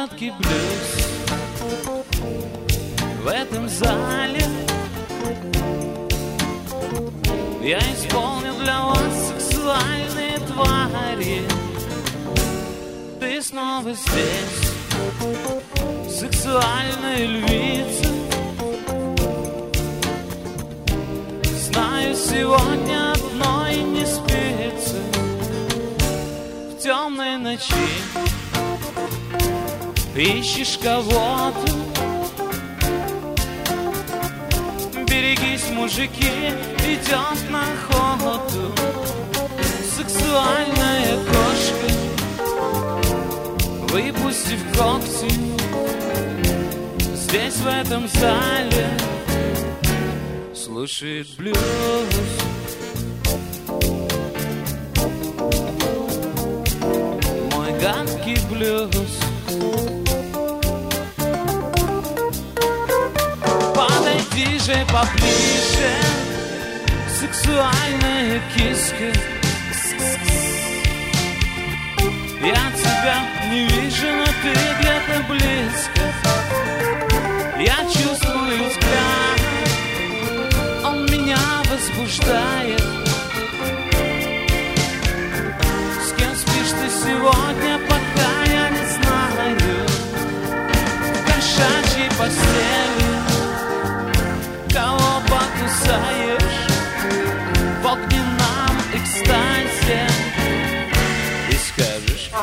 гадкий блюз в этом зале. Я исполню для вас сексуальные твари. Ты снова здесь, сексуальная львица. Знаю, сегодня одной не спится. В темной ночи ищешь кого-то. Берегись, мужики, идет на охоту. Сексуальная кошка, выпустив когти, здесь в этом зале слушает блюз. Мой гадкий блюз. Подойди же поближе, сексуальная киска. Я тебя не вижу, но ты где-то близко. Я чувствую взгляд, он меня возбуждает. С кем спишь ты сегодня, пока я не знаю. В кошачьей постели кого покусаешь в огненном экстазе и скажешь: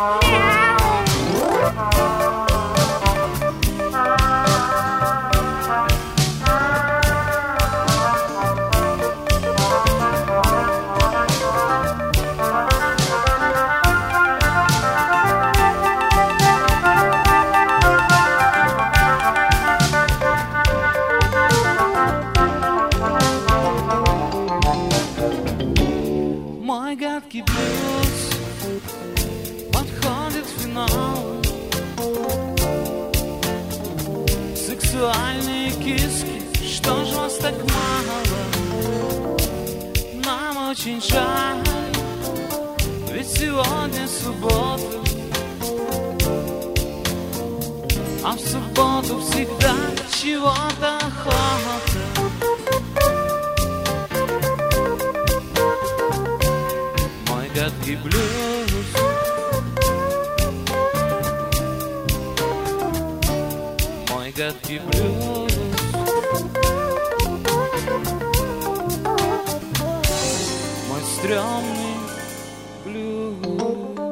мой гадкий блюз подходит к финалу. Сексуальные киски, что ж вас так мало? Нам очень жаль, ведь сегодня суббота, а в субботу всегда чего-то охота. Мой гадкий блюз. Мой гадкий блюз. Мой стрёмный блюз.